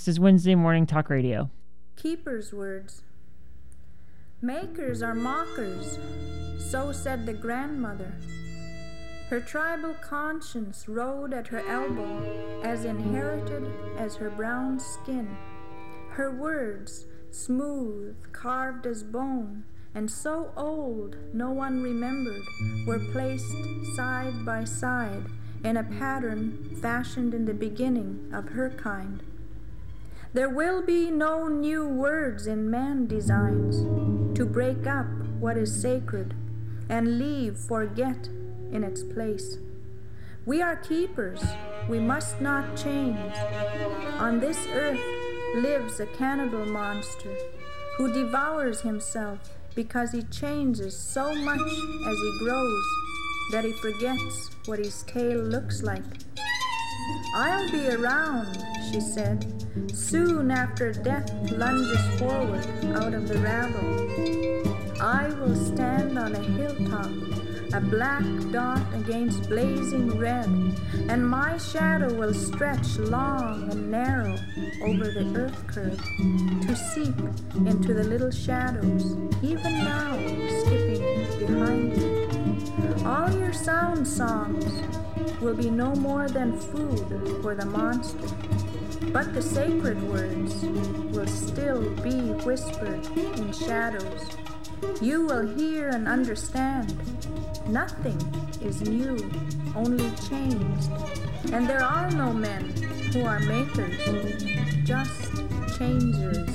This is Wednesday Morning Talk Radio. Keepers' words. Makers are mockers, so said the grandmother. Her tribal conscience rode at her elbow, as inherited as her brown skin. Her words, smooth, carved as bone, and so old no one remembered, were placed side by side in a pattern fashioned in the beginning of her kind. There will be no new words in man designs to break up what is sacred and leave forget in its place. We are keepers, we must not change. On this earth lives a cannibal monster who devours himself because he changes so much as he grows that he forgets what his tail looks like. I'll be around, she said, soon after death lunges forward out of the rabble. I will stand on a hilltop, a black dot against blazing red, and my shadow will stretch long and narrow over the earth curve to seep into the little shadows, even now skipping behind me. All your sound songs will be no more than food for the monster, but the sacred words will still be whispered in shadows. You will hear and understand. Nothing is new, only changed. And there are no men who are makers, just changers.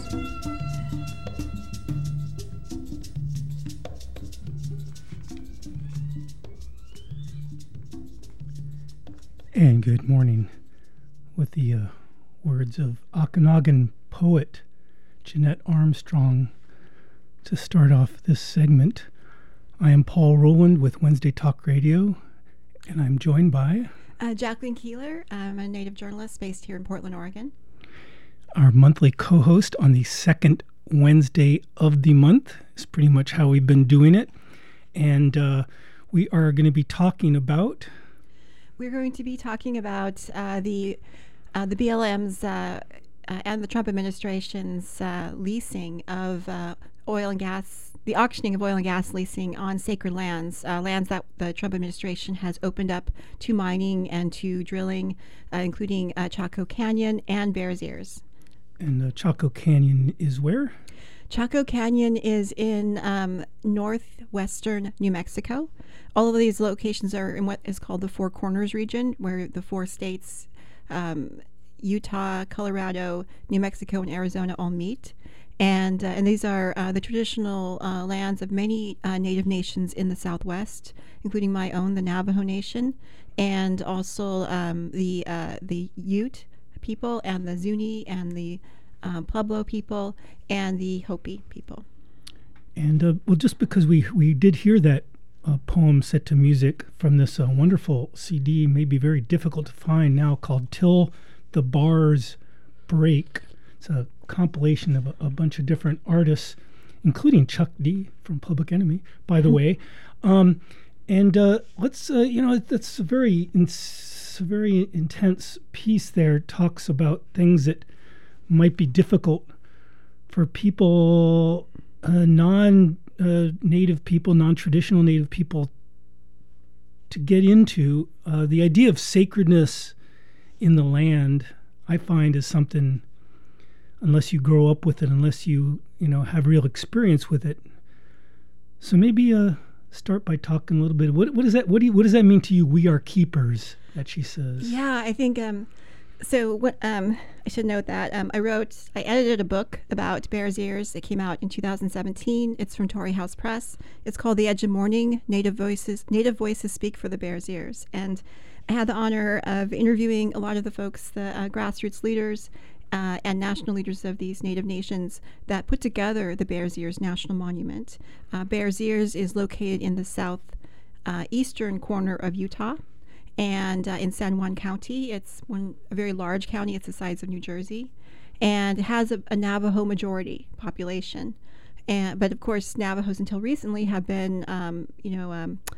And good morning, with the words of Okanagan poet Jeanette Armstrong to start off this segment. I am Paul Rowland with Wednesday Talk Radio, and I'm joined by Jacqueline Keeler. I'm a Native journalist based here in Portland, Oregon. Our monthly co-host on the second Wednesday of the month. Is pretty much how we've been doing it. And we are going to be talking about... We're going to be talking about the BLM's and the Trump administration's leasing of oil and gas, the auctioning of oil and gas leasing on sacred lands, lands that the Trump administration has opened up to mining and to drilling, including Chaco Canyon and Bears Ears. And Chaco Canyon is where? Chaco Canyon is in northwestern New Mexico. All of these locations are in what is called the Four Corners region, where the four states, Utah, Colorado, New Mexico, and Arizona all meet. And these are the traditional lands of many Native nations in the Southwest, including my own, the Navajo Nation, and also the Ute people, and the Zuni, and the Pueblo people, and the Hopi people. And well, just because we did hear that poem set to music from this wonderful CD, may be very difficult to find now, called Till the Bars Break. It's a compilation of a bunch of different artists, including Chuck D from Public Enemy, by the way. And let's, that's a very intense piece there. Talks about things that might be difficult for people, non-native people, non-traditional native people, to get into. The idea of sacredness in the land, I find, is something, unless you grow up with it, unless you have real experience with it. So maybe start by talking a little bit. What does that mean to you? We are keepers, that she says. Yeah, I think. So what I should note that I edited a book about Bears Ears. It came out in 2017. It's from Torrey House Press. It's called The Edge of Morning: Native Voices Speak for the Bears Ears. And I had the honor of interviewing a lot of the folks, the grassroots leaders and national leaders of these Native nations that put together the Bears Ears National Monument. Bears Ears is located in the south eastern corner of Utah. And in San Juan County, it's a very large county. It's the size of New Jersey, and it has a Navajo majority population. But of course, Navajos until recently have been,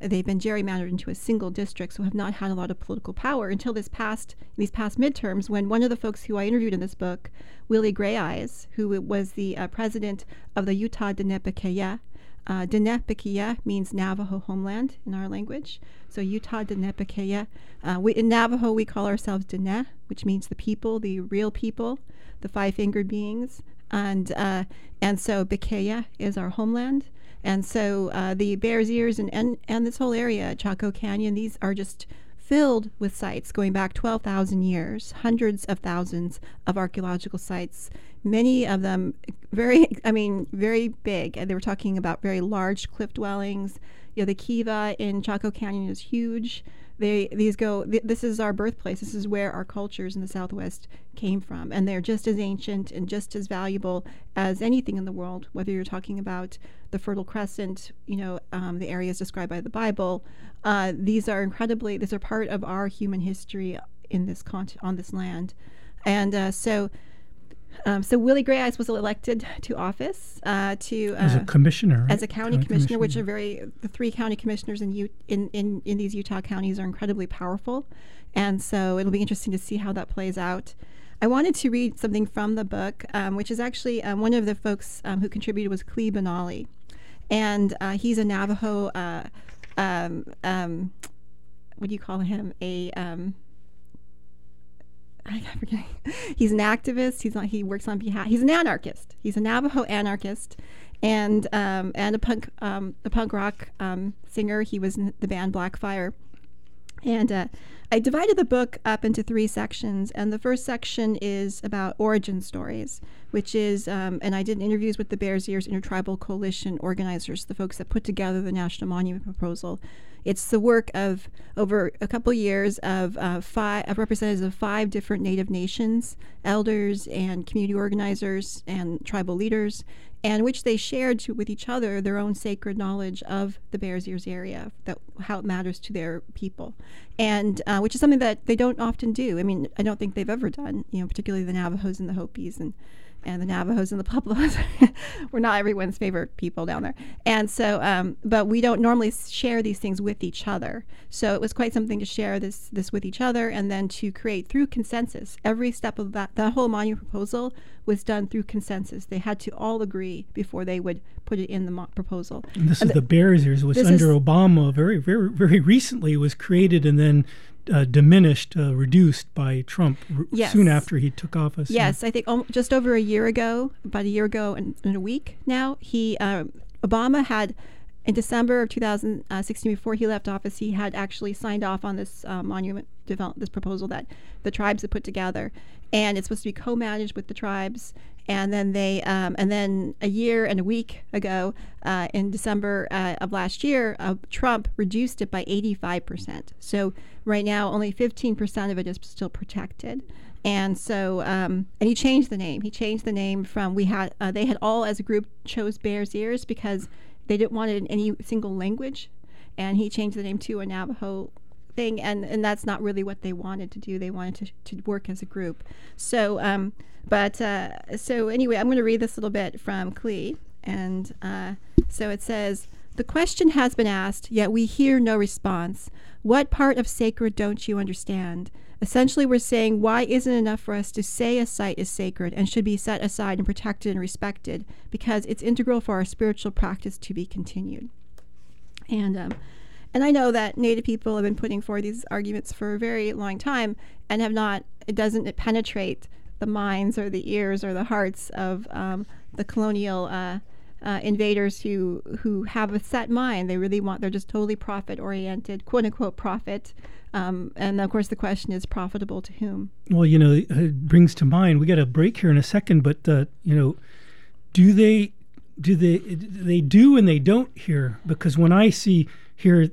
they've been gerrymandered into a single district, so have not had a lot of political power until these past midterms, when one of the folks who I interviewed in this book, Willie Gray Eyes, who was the president of the Utah Diné Bikéyah. Diné means Navajo homeland in our language. So Utah Diné Bikéyah. In Navajo, we call ourselves Diné, which means the people, the real people, the five-fingered beings. And so Bikéyah is our homeland. And so the Bears Ears and this whole area, Chaco Canyon, these are just filled with sites going back 12,000 years, hundreds of thousands of archaeological sites, many of them very big. And they were talking about very large cliff dwellings. The kiva in Chaco Canyon is huge. This is our birthplace. This is where our cultures in the Southwest came from. And they're just as ancient and just as valuable as anything in the world, whether you're talking about the Fertile Crescent, the areas described by the Bible. These are part of our human history in this on this land. And so Willie Gray Eyes was elected to office as a commissioner, right? As a county commissioner, which are the three county commissioners in these Utah counties are incredibly powerful, and so it'll be interesting to see how that plays out. I wanted to read something from the book, which is actually one of the folks who contributed was Clee Benally, and he's a Navajo. What do you call him? I forget. He's an activist. He works on behalf. He's an anarchist. He's a Navajo anarchist, and a punk rock singer. He was in the band Blackfire. And I divided the book up into 3 sections, and the first section is about origin stories, which is, and I did interviews with the Bears Ears Intertribal Coalition organizers, the folks that put together the National Monument proposal. It's the work of over a couple years of representatives of 5 different Native nations, elders and community organizers and tribal leaders, and which they shared with each other their own sacred knowledge of the Bears Ears area, how it matters to their people, and which is something that they don't often do. I mean, I don't think they've ever done, particularly the Navajos and the Hopis and the Navajos and the Pueblos. We're not everyone's favorite people down there. And so, but we don't normally share these things with each other. So it was quite something to share this with each other, and then to create through consensus. Every step of that whole monument proposal was done through consensus. They had to all agree before they would put it in the proposal. And this is the Bears Ears, which under Obama very, very, very recently was created and then diminished, reduced by Trump soon after he took office. Yes, I think just over a year ago, about a year ago and a week now, Obama had, in December of 2016, before he left office, he had actually signed off on this monument this proposal that the tribes had put together, and it's supposed to be co-managed with the tribes. And then and then a year and a week ago, in December of last year, Trump reduced it by 85%. So right now, only 15% of it is still protected. And so, and he changed the name. He changed the name from they had all as a group chose Bears Ears because they didn't want it in any single language, and he changed the name to a Navajo thing, and that's not really what they wanted to do. They wanted to work as a group. So, so anyway, I'm going to read this little bit from Clee, and so it says, "The question has been asked, yet we hear no response. What part of sacred don't you understand? Essentially, we're saying, why isn't it enough for us to say a site is sacred and should be set aside and protected and respected because it's integral for our spiritual practice to be continued?" And I know that Native people have been putting forward these arguments for a very long time and it doesn't penetrate the minds or the ears or the hearts of the colonial invaders who have a set mind. They're just totally profit-oriented, quote-unquote profit. And of course the question is, profitable to whom? Well, it brings to mind, we got a break here in a second, but, do they do and they don't here? Because when I hear,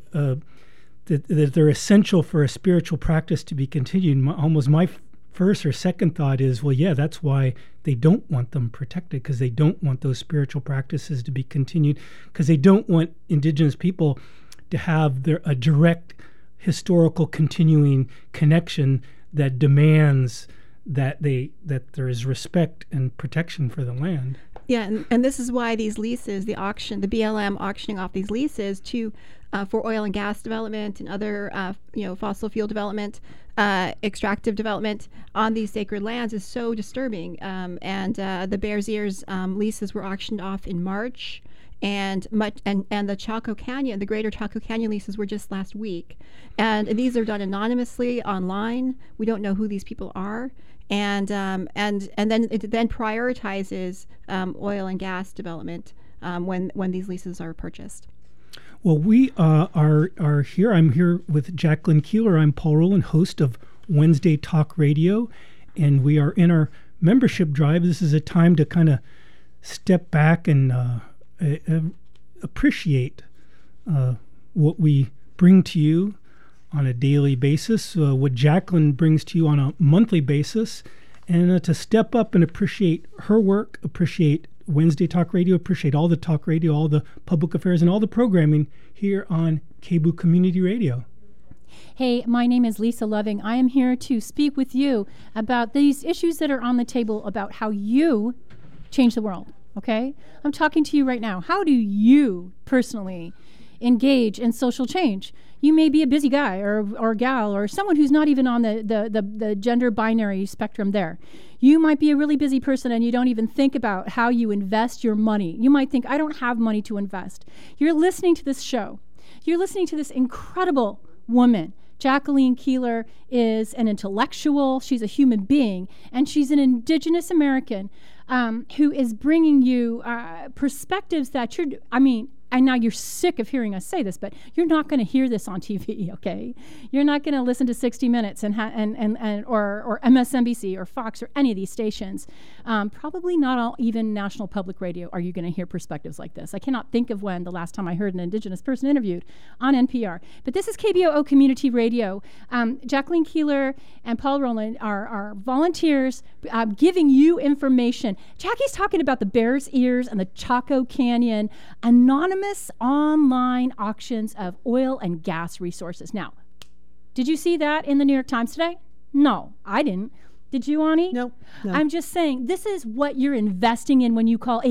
that they're essential for a spiritual practice to be continued, my first or second thought is, well, yeah, that's why they don't want them protected, because they don't want those spiritual practices to be continued, because they don't want indigenous people to have a direct historical continuing connection that demands that there is respect and protection for the land. Yeah, and this is why these leases, the BLM auctioning off these leases for oil and gas development and other fossil fuel development, extractive development on these sacred lands is so disturbing. And the Bears Ears leases were auctioned off in March. And the Chaco Canyon, the Greater Chaco Canyon leases were just last week, and these are done anonymously online. We don't know who these people are, and then it then prioritizes oil and gas development when these leases are purchased. Well, we are here. I'm here with Jacqueline Keeler. I'm Paul Rowland, host of Wednesday Talk Radio, and we are in our membership drive. This is a time to kind of step back and appreciate what we bring to you on a daily basis, what Jacqueline brings to you on a monthly basis, and to step up and appreciate her work, appreciate Wednesday Talk Radio, appreciate all the talk radio, all the public affairs, and all the programming here on KBOO Community Radio. Hey, my name is Lisa Loving. I am here to speak with you about these issues that are on the table about how you change the world. Okay? I'm talking to you right now. How do you personally engage in social change? You may be a busy guy or gal or someone who's not even on the gender binary spectrum there. You might be a really busy person and you don't even think about how you invest your money. You might think, I don't have money to invest. You're listening to this show. You're listening to this incredible woman. Jacqueline Keeler is an intellectual. She's a human being, and she's an Indigenous American who is bringing you perspectives that and now you're sick of hearing us say this, but you're not going to hear this on TV, okay? You're not going to listen to 60 Minutes or MSNBC or Fox or any of these stations. Probably not all, even National Public Radio, are you going to hear perspectives like this. I cannot think of when the last time I heard an Indigenous person interviewed on NPR. But this is KBOO Community Radio. Jacqueline Keeler and Paul Rowland are volunteers giving you information. Jackie's talking about the Bears Ears and the Chaco Canyon anonymous online auctions of oil and gas resources. Now, did you see that in the New York Times today? No, I didn't. Did you, Ani? No. I'm just saying, this is what you're investing in when you call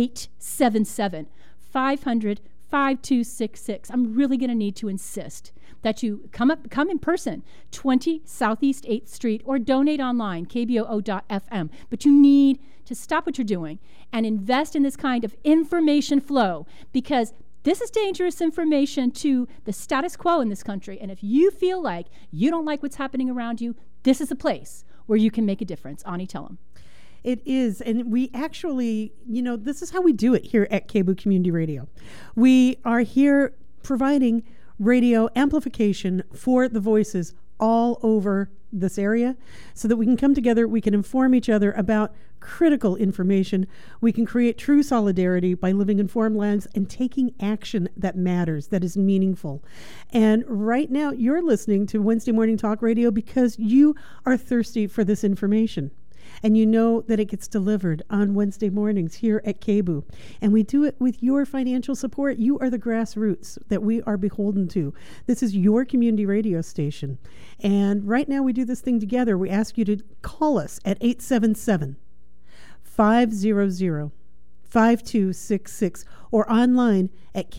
877-500-5266. I'm really going to need to insist that you come in person, 20 Southeast 8th Street, or donate online, kboo.fm. But you need to stop what you're doing and invest in this kind of information flow, because this is dangerous information to the status quo in this country. And if you feel like you don't like what's happening around you, this is a place where you can make a difference. Ani, tell them. It is. And we actually, this is how we do it here at KBOO Community Radio. We are here providing radio amplification for the voices all over this area so that we can come together, we can inform each other about critical information, we can create true solidarity by living informed lives and taking action that matters, that is meaningful. And right now you're listening to Wednesday Morning Talk Radio because you are thirsty for this information. And you know that it gets delivered on Wednesday mornings here at KBOO. And we do it with your financial support. You are the grassroots that we are beholden to. This is your community radio station. And right now we do this thing together. We ask you to call us at 877-500-5266 or online at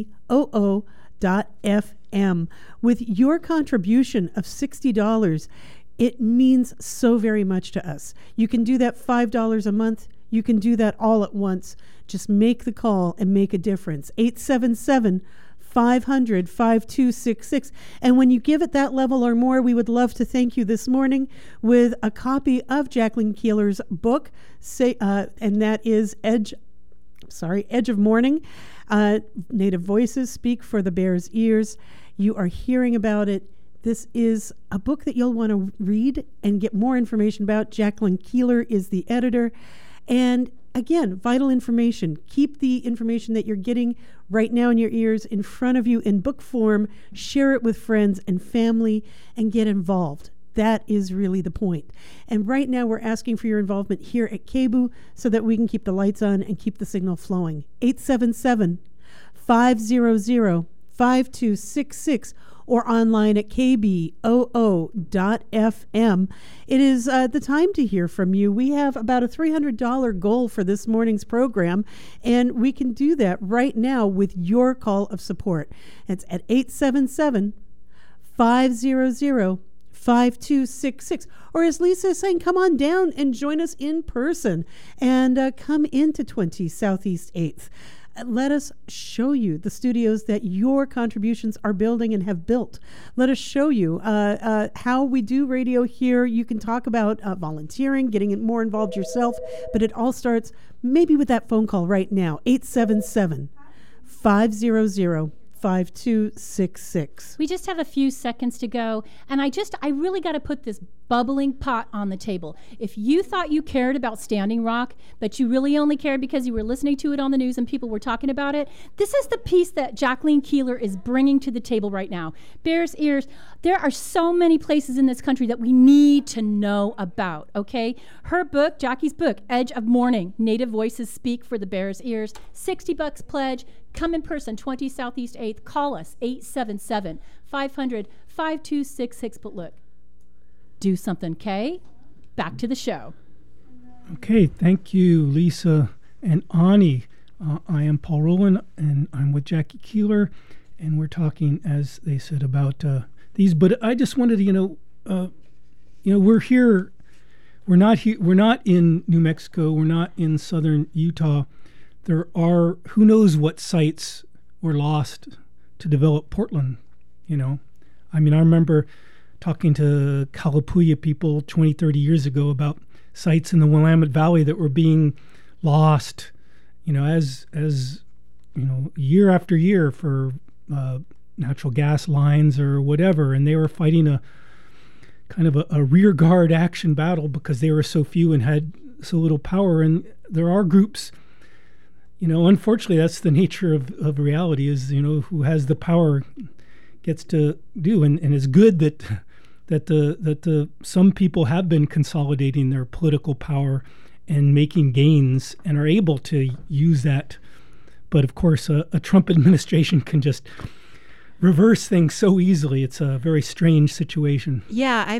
kboo.fm. With your contribution of $60, it means so very much to us. You can do that $5 a month. You can do that all at once. Just make the call and make a difference. 877-500-5266. And when you give at that level or more, we would love to thank you this morning with a copy of Jacqueline Keeler's book, and that is Edge of Morning. Native Voices Speak for the Bears Ears. You are hearing about it. This is a book that you'll want to read and get more information about. Jacqueline Keeler is the editor. And again, vital information. Keep the information that you're getting right now in your ears in front of you in book form. Share it with friends and family and get involved. That is really the point. And right now we're asking for your involvement here at KBOO so that we can keep the lights on and keep the signal flowing. 877-500-5266. or online at kboo.fm. It is the time to hear from you. We have about a $300 goal for this morning's program, and we can do that right now with your call of support. It's at 877-500-5266. Or as Lisa is saying, come on down and join us in person and come into 20 Southeast 8th. Let us show you the studios that your contributions are building and have built. Let us show you how we do radio here. You can talk about volunteering, getting more involved yourself, but it all starts maybe with that phone call right now, 877-500-5266. We just have a few seconds to go, and I really got to put this bubbling pot on the table. If you thought you cared about Standing Rock, but you really only cared because you were listening to it on the news and people were talking about it, this is the piece that Jacqueline Keeler is bringing to the table right now. Bears Ears, there are so many places in this country that we need to know about, okay? Her book, Jackie's book, Edge of Morning, Native Voices Speak for the Bears Ears, $60 pledge. Come in person, 20 Southeast 8th. Call us, 877-500-5266. But look, do something, Kay. Back to the show. Okay, thank you, Lisa and Ani. I am Paul Rowland, and I'm with Jackie Keeler, and we're talking, as they said, about these. But I just wanted to, we're here. We're not here. We're not in New Mexico. We're not in southern Utah. There are who knows what sites were lost to develop Portland. I remember talking to Kalapuya people 20, 30 years ago about sites in the Willamette Valley that were being lost, as year after year for natural gas lines or whatever. And they were fighting a kind of a rear guard action battle because they were so few and had so little power. And there are groups, unfortunately, that's the nature of reality is, who has the power gets to do. And it's good that some people have been consolidating their political power and making gains and are able to use that. But of course, a Trump administration can just reverse things so easily. It's a very strange situation. Yeah, I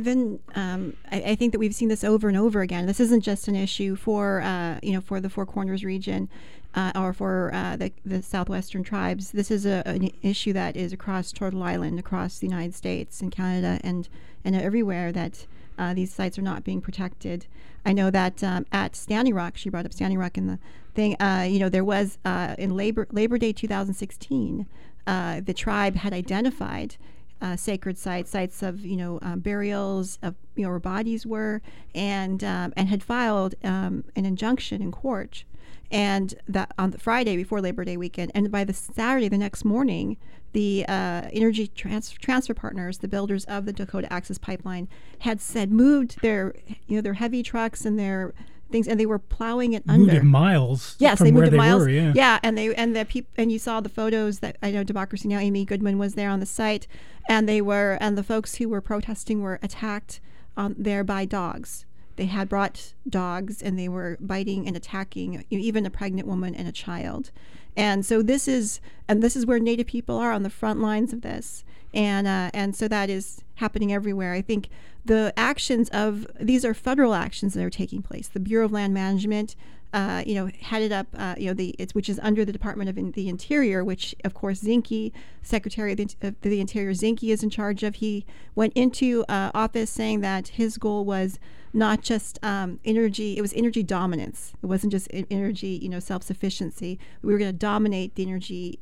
think that we've seen this over and over again. This isn't just an issue for the Four Corners region or for the southwestern tribes. This is an issue that is across Turtle Island, across the United States and Canada, and everywhere that these sites are not being protected. I know that at Standing Rock, she brought up Standing Rock in the thing. There was in Labor Day 2016. The tribe had identified sacred sites of burials of where bodies were, and had filed an injunction in court, and that on the Friday before Labor Day weekend, and by the Saturday the next morning, the Energy Transfer Partners, the builders of the Dakota Access Pipeline, had moved their heavy trucks and their things, and they were plowing it under. Moved it miles. Yes, from they moved where it they miles. were, yeah. Yeah, and you saw the photos that I know Democracy Now! Amy Goodman was there on the site, and the folks who were protesting were attacked there by dogs. They had brought dogs, and they were biting and attacking even a pregnant woman and a child. And so this is where Native people are on the front lines of this, and so that is happening everywhere. I think the actions of these are federal actions that are taking place. The Bureau of Land Management, headed up, which is under the Department of the Interior, which of course Zinke, Secretary of the Interior Zinke, is in charge of. He went into office saying that his goal was not just energy; it was energy dominance. It wasn't just energy, self-sufficiency. We were going to dominate the energy,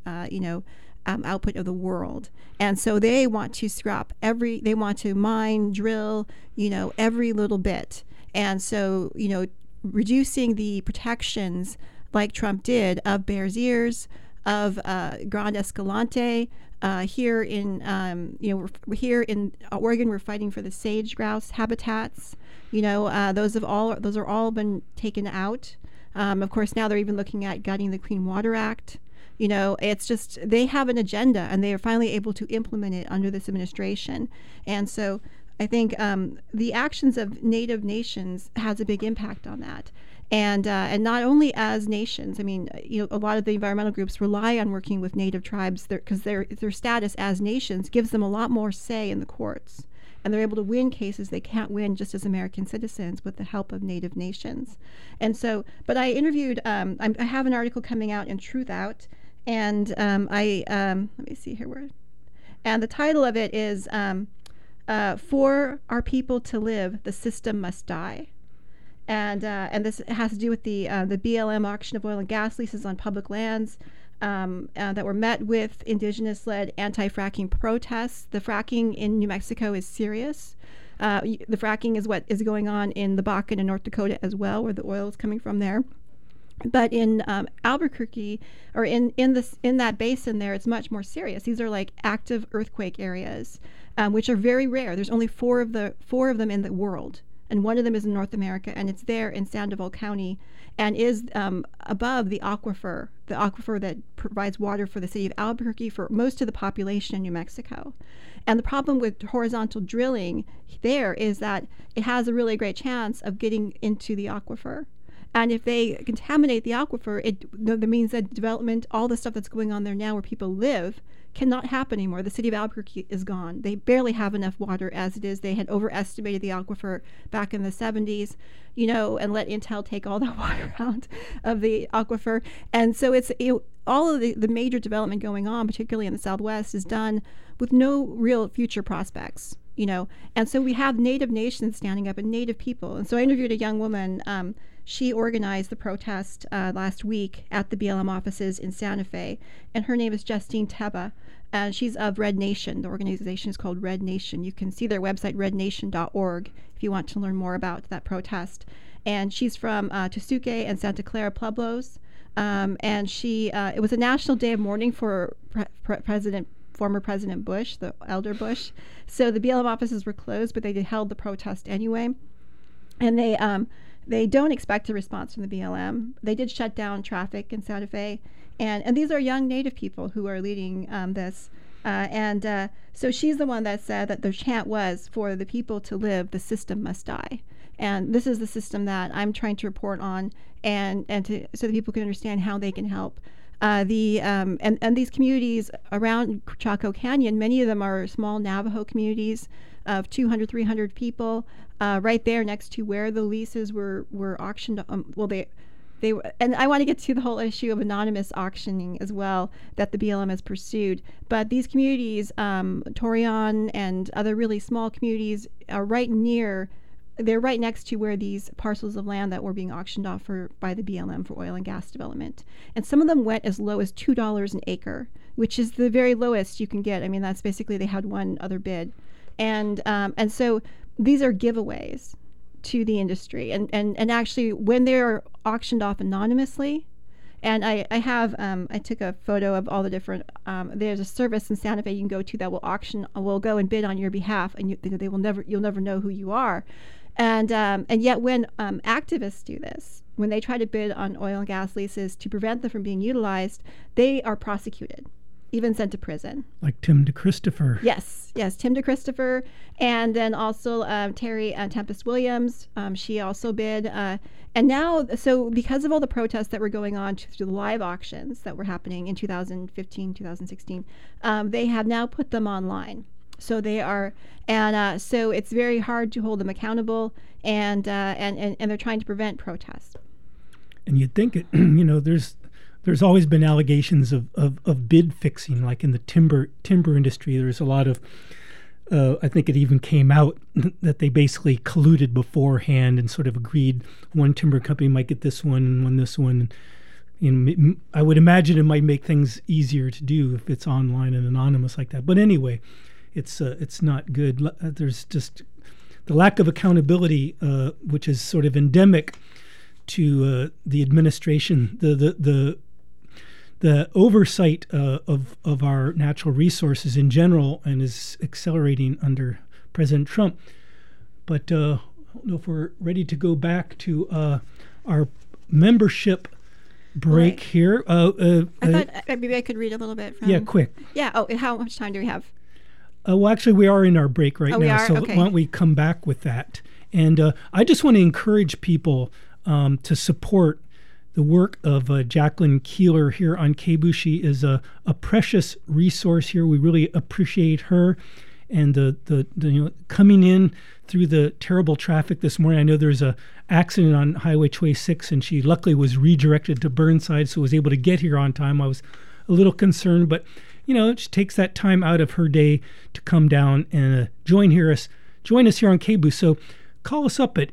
output of the world. And so they want to they want to mine, drill, every little bit. And so, reducing the protections like Trump did of Bears Ears, of Grand Escalante. Here in Oregon, we're fighting for the sage grouse habitats. Those are all been taken out. Of course, now they're even looking at gutting the Clean Water Act. It's just they have an agenda, and they are finally able to implement it under this administration. And so I think the actions of Native nations has a big impact on that. And not only as nations. I mean, a lot of the environmental groups rely on working with Native tribes because their status as nations gives them a lot more say in the courts. And they're able to win cases they can't win just as American citizens with the help of Native nations. And so, but I interviewed, I have an article coming out in Truth Out, and let me see here, and the title of it is, For Our People to Live, the System Must Die. And this has to do with the BLM auction of oil and gas leases on public lands that were met with indigenous-led anti-fracking protests. The fracking in New Mexico is serious. The fracking is what is going on in the Bakken in North Dakota as well, where the oil is coming from there. But in Albuquerque, or in that basin there, it's much more serious. These are like active earthquake areas, which are very rare. There's only four of them in the world. And one of them is in North America, and it's there in Sandoval County, and is above the aquifer that provides water for the city of Albuquerque for most of the population in New Mexico. And the problem with horizontal drilling there is that it has a really great chance of getting into the aquifer. And if they contaminate the aquifer, that means that development, all the stuff that's going on there now where people live, cannot happen anymore. The city of Albuquerque is gone. They barely have enough water as it is. They had overestimated the aquifer back in the 70s, and let Intel take all the water out of the aquifer. And so it's all of the major development going on, particularly in the Southwest, is done with no real future prospects. And so we have Native nations standing up and Native people. And so I interviewed a young woman. She organized the protest last week at the BLM offices in Santa Fe, and her name is Justine Teba, and she's of Red Nation. The organization is called Red Nation. You can see their website, rednation.org, if you want to learn more about that protest. And she's from Tesuque and Santa Clara Pueblos, and it was a national day of mourning for former President Bush, the elder Bush. So the BLM offices were closed, but they held the protest anyway. And they don't expect a response from the BLM. They did shut down traffic in Santa Fe. And these are young Native people who are leading this. So she's the one that said that the chant was, for the people to live, the system must die. And this is the system that I'm trying to report on, so that people can understand how they can help. And these communities around Chaco Canyon, many of them are small Navajo communities of 200, 300 people, right there next to where the leases were auctioned. They were, and I want to get to the whole issue of anonymous auctioning as well that the BLM has pursued. But these communities, Torreon and other really small communities, are they're right next to where these parcels of land that were being auctioned off by the BLM for oil and gas development. And some of them went as low as $2 an acre, which is the very lowest you can get. I mean, that's basically, they had one other bid. And so these are giveaways to the industry. And actually, when they're auctioned off anonymously, and I took a photo of all the different, there's a service in Santa Fe you can go to that will go and bid on your behalf, and you'll never know who you are. And yet when activists do this, when they try to bid on oil and gas leases to prevent them from being utilized, they are prosecuted, even sent to prison. Like Tim DeChristopher. Yes, Tim DeChristopher. And then also Terry Tempest Williams, she also bid. And now, so because of all the protests that were going on through the live auctions that were happening in 2015, 2016, they have now put them online. So they are, so it's very hard to hold them accountable, and they're trying to prevent protests. And you'd think it, there's always been allegations of bid fixing, like in the timber industry. There's a lot of, I think it even came out that they basically colluded beforehand and sort of agreed one timber company might get this one and one this one. I would imagine it might make things easier to do if it's online and anonymous like that. But anyway, it's not good. There's just the lack of accountability, which is sort of endemic to the administration, the oversight of our natural resources in general, and is accelerating under President Trump. But I don't know if we're ready to go back to our membership break here. I thought maybe I could read a little bit from... Yeah, quick. Yeah. Oh, how much time do we have? Well, actually, we are in our break right Oh, we now, are? so Okay. why don't we come back with that? And I just want to encourage people to support the work of Jacqueline Keeler here on KBOO. She is a precious resource here. We really appreciate her and the coming in through the terrible traffic this morning. I know there's a accident on Highway 26, and she luckily was redirected to Burnside, so was able to get here on time. I was a little concerned, but she takes that time out of her day to come down and join us here on KBOO. So call us up at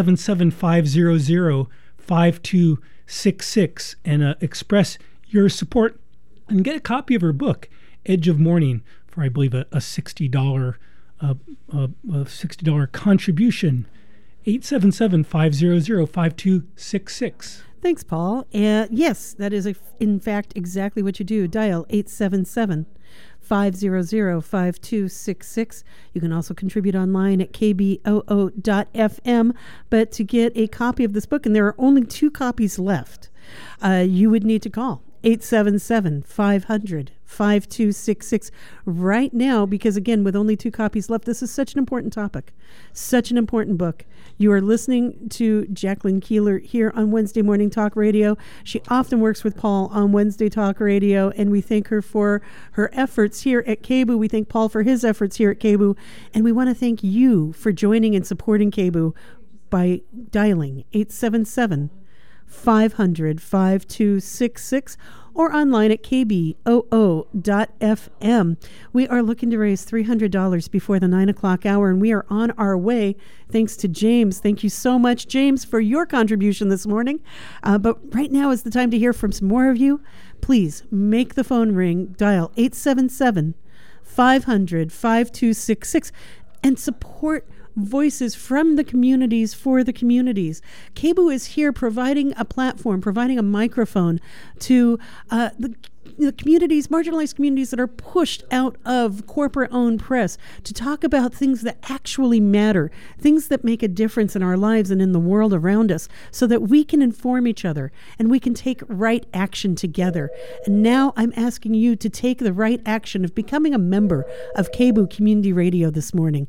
877-500-5266 and express your support and get a copy of her book, Edge of Morning, for I believe a $60 contribution. 877-500-5266. Thanks, Paul. Yes, that is, in fact, exactly what you do. Dial 877-500-5266. You can also contribute online at kboo.fm. But to get a copy of this book, and there are only 2 copies left, you would need to call 877-500-5266 right now, because again, with only 2 copies left, this is such an important topic, such an important book. You are listening to Jacqueline Keeler here on Wednesday Morning Talk Radio. She often works with Paul on Wednesday Talk Radio, and we thank her for her efforts here at KBOO. We thank Paul for his efforts here at KBOO, and we want to thank you for joining and supporting KBOO by dialing 877-500-5266 or online at kboo.fm. We are looking to raise $300 before the 9 o'clock hour, and we are on our way thanks to James. Thank you so much, James, for your contribution this morning. But right now is the time to hear from some more of you. Please make the phone ring, dial 877-500-5266, and support voices from the communities for the communities. KBOO is here providing a platform, providing a microphone to the communities, marginalized communities that are pushed out of corporate-owned press to talk about things that actually matter, things that make a difference in our lives and in the world around us, so that we can inform each other and we can take right action together. And now I'm asking you to take the right action of becoming a member of KBOO Community Radio this morning.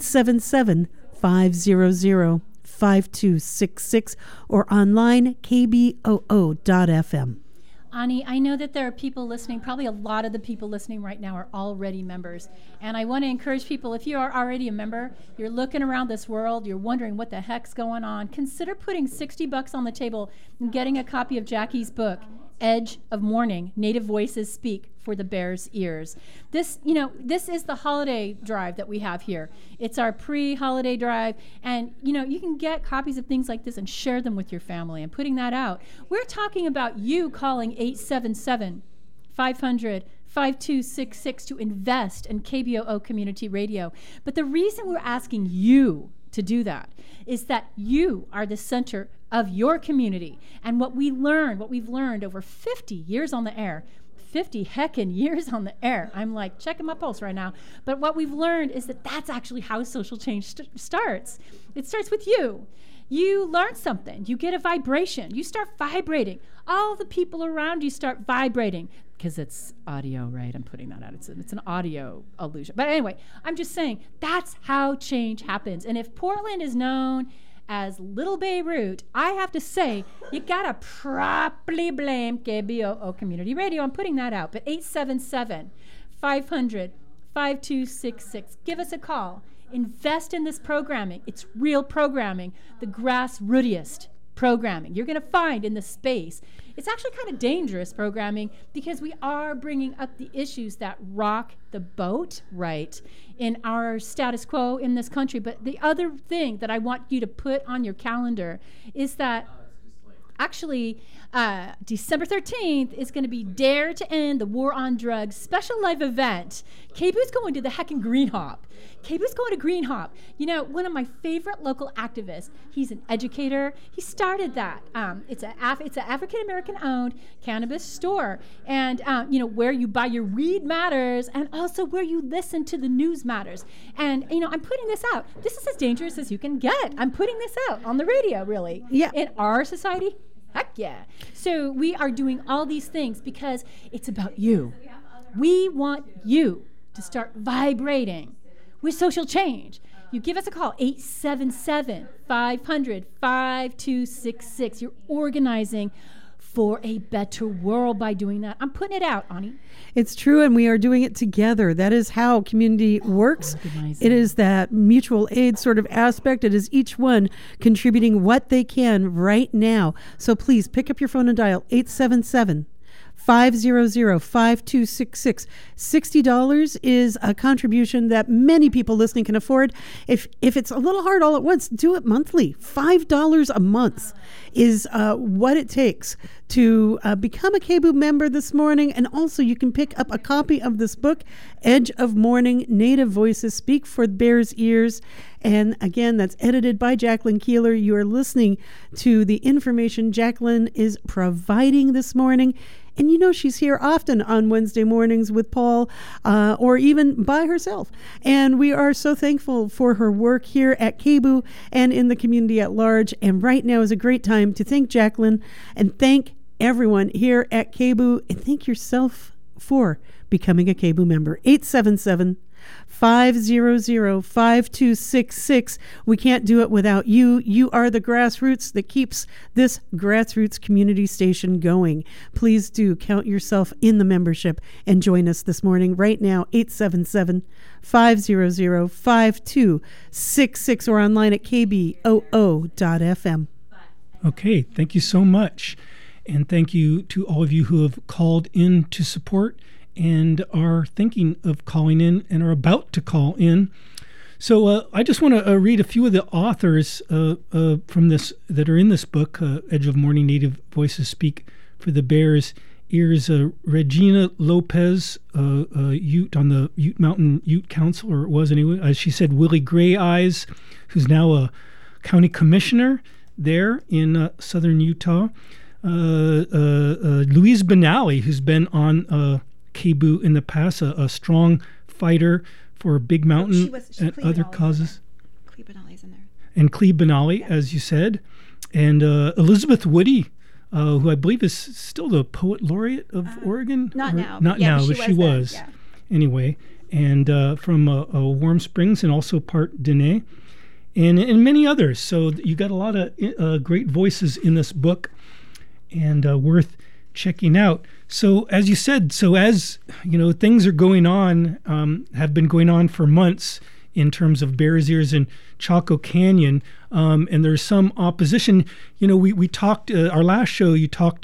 877-500-5266 or online kboo.fm. Ani, I know that there are people listening, probably a lot of the people listening right now are already members. And I want to encourage people, if you are already a member, you're looking around this world, you're wondering what the heck's going on, consider putting $60 on the table and getting a copy of Jackie's book, Edge of Morning, Native Voices Speak for the Bears' Ears. This is the holiday drive that we have here. It's our pre-holiday drive, and you can get copies of things like this and share them with your family and putting that out. We're talking about you calling 877-500-5266 to invest in KBOO Community Radio. But the reason we're asking you to do that is that you are the center of your community. And what we've learned over 50 years on the air, 50 heckin' years on the air. I'm like checking my pulse right now. But what we've learned is that that's actually how social change starts. It starts with you. You learn something. You get a vibration. You start vibrating. All the people around you start vibrating. Because it's audio, right? I'm putting that out. It's an audio illusion. But anyway, I'm just saying that's how change happens. And if Portland is known as Little Beirut, I have to say, you gotta properly blame KBOO Community Radio. I'm putting that out. But 877-500-5266. Give us a call. Invest in this programming. It's real programming, the grassrootiest programming you're going to find in the space. It's actually kind of dangerous programming because we are bringing up the issues that rock the boat, right, in our status quo in this country. But the other thing that I want you to put on your calendar is that actually, December 13th is going to be Dare to End the War on Drugs special live event. KBOO's going to the heckin' Green Hop. KBOO's going to Green Hop. One of my favorite local activists, he's an educator. He started that. It's an African-American owned cannabis store. And, where you buy your weed matters, and also where you listen to the news matters. And, I'm putting this out. This is as dangerous as you can get. I'm putting this out on the radio, really. Yeah. In our society. Heck yeah. So we are doing all these things because it's about you. We want you to start vibrating with social change, you give us a call, 877-500-5266. You're organizing for a better world by doing that. I'm putting it out, Ani. It's true, and we are doing it together. That is how community works. Organizing. It is that mutual aid sort of aspect. It is each one contributing what they can right now. So please pick up your phone and dial 877-500-5266. $60 is a contribution that many people listening can afford. If it's a little hard all at once, do it monthly. $5 a month is what it takes to become a KBOO member this morning. And also you can pick up a copy of this book, Edge of Morning, Native Voices Speak for Bears' Ears. And again, that's edited by Jacqueline Keeler. You are listening to the information Jacqueline is providing this morning. And you know she's here often on Wednesday mornings with Paul or even by herself. And we are so thankful for her work here at KBOO and in the community at large. And right now is a great time to thank Jacqueline and thank everyone here at KBOO and thank yourself for becoming a KBOO member. 877-500-5266. We can't do it without you. You are the grassroots that keeps this grassroots community station going. Please do count yourself in the membership and join us this morning right now, 877-500-5266 or online at kboo.fm. Okay, thank you so much. And thank you to all of you who have called in to support and are thinking of calling in and are about to call in. So I just want to read a few of the authors from this that are in this book, Edge of Morning, Native Voices Speak for the Bears' Ears. Regina Lopez, Ute on the Ute Mountain Ute Council, or it was anyway. She said Willie Gray Eyes, who's now a county commissioner there in southern Utah. Louise Benally, who's been on KBOO in the past, a strong fighter for Big Mountain and other causes. Cleve Benally's in there. And Cleve Benally, as you said. And Elizabeth Woody, who I believe is still the Poet Laureate of Oregon. Not now. Not yeah, now, but she was. Yeah. Anyway, and from Warm Springs and also part Dene. And many others. So you got a lot of great voices in this book and worth checking out. So as you said, as you know, things are going on, have been going on for months in terms of Bears' Ears and Chaco Canyon, and there's some opposition. You know, we talked our last show. We talked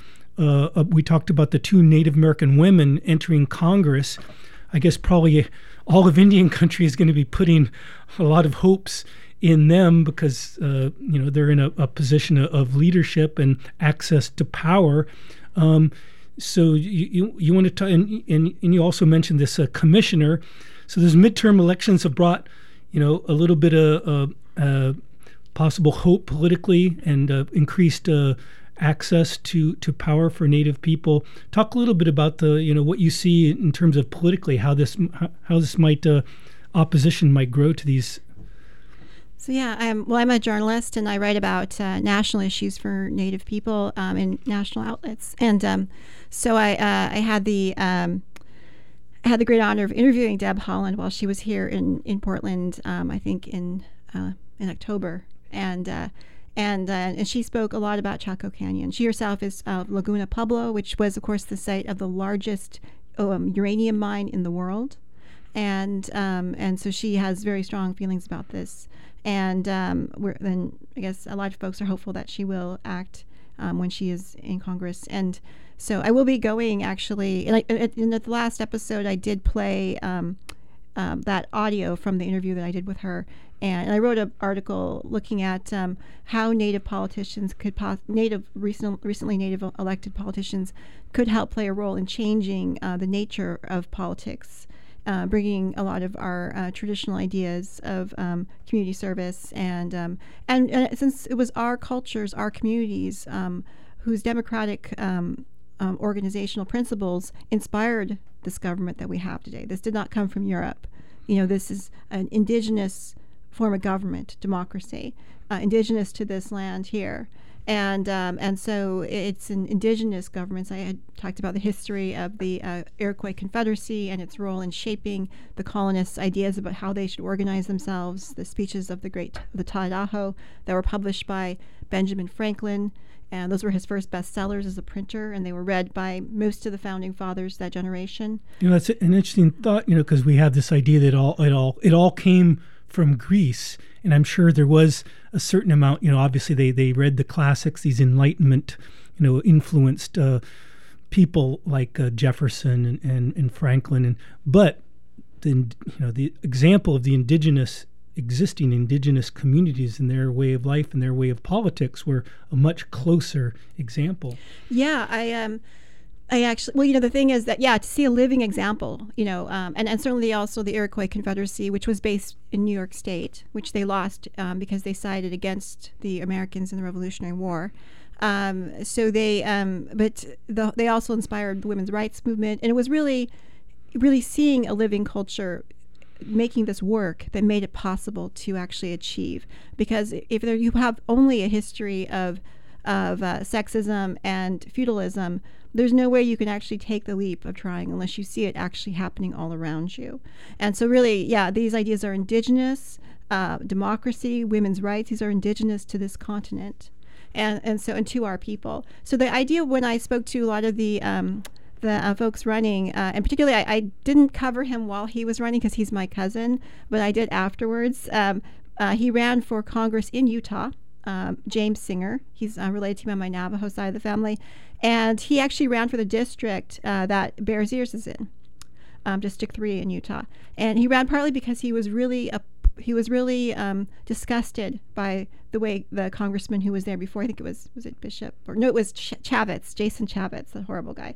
about the two Native American women entering Congress. I guess probably all of Indian country is going to be putting a lot of hopes in them because you know, they're in a position of leadership and access to power. So you want to talk, and you also mentioned this commissioner. So those midterm elections have brought, you know, a little bit of possible hope politically and increased access to power for Native people. Talk a little bit about what you see in terms of politically, how this might opposition might grow to these. So yeah, I'm a journalist and I write about national issues for Native people in national outlets. And so I had the great honor of interviewing Deb Holland while she was here in Portland. I think in October, and she spoke a lot about Chaco Canyon. She herself is Laguna Pueblo, which was of course the site of the largest uranium mine in the world, and so she has very strong feelings about this. And then I guess a lot of folks are hopeful that she will act when she is in Congress. And so I will be going actually. In the last episode, I did play that audio from the interview that I did with her. And I wrote an article looking at how Native politicians recently Native elected politicians could help play a role in changing the nature of politics. Bringing a lot of our traditional ideas of community service and since it was our cultures, our communities, whose democratic organizational principles inspired this government that we have today. This did not come from Europe. You know, this is an indigenous form of government, democracy, indigenous to this land here. And so it's an indigenous governments. I had talked about the history of the Iroquois Confederacy and its role in shaping the colonists' ideas about how they should organize themselves. The speeches of the Tadaho that were published by Benjamin Franklin, and those were his first bestsellers as a printer, and they were read by most of the founding fathers that generation. That's an interesting thought. Because we have this idea that it all came from Greece. And I'm sure there was a certain amount, obviously they read the classics, these Enlightenment, influenced people like Jefferson and Franklin. But the example of the existing indigenous communities and their way of life and their way of politics were a much closer example. Yeah, I actually, the thing is that, to see a living example, and certainly also the Iroquois Confederacy, which was based in New York State, which they lost because they sided against the Americans in the Revolutionary War. So they, they also inspired the women's rights movement, and it was really, really seeing a living culture making this work that made it possible to actually achieve. Because if you have only a history of sexism and feudalism, there's no way you can actually take the leap of trying unless you see it actually happening all around you. And so really, these ideas are indigenous. Democracy, women's rights, these are indigenous to this continent and to our people. So the idea, when I spoke to a lot of the folks running, and particularly I didn't cover him while he was running because he's my cousin, but I did afterwards. He ran for Congress in Utah. James Singer. He's related to me on my Navajo side of the family. And he actually ran for the district that Bears Ears is in, District 3 in Utah. And he ran partly because he was really disgusted by the way the congressman who was there before, I think it was it Bishop? It was Chavez, Jason Chavez, the horrible guy.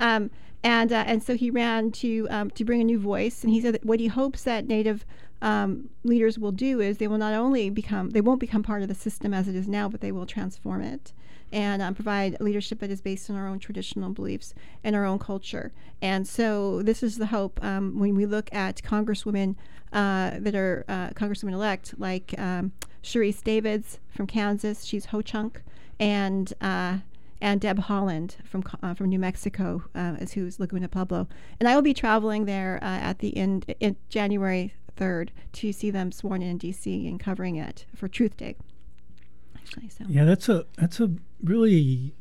And so he ran to bring a new voice. And he said that what he hopes that Native leaders will do is they won't become part of the system as it is now, but they will transform it and provide leadership that is based on our own traditional beliefs and our own culture. And so this is the hope when we look at congresswomen that are congresswomen-elect, like Sharice Davids from Kansas, she's Ho-Chunk, and Deb Holland from New Mexico, who's Laguna Pueblo. And I will be traveling there at the end in January 3rd to see them sworn in D.C. and covering it for Truth Day. Actually, so that's a really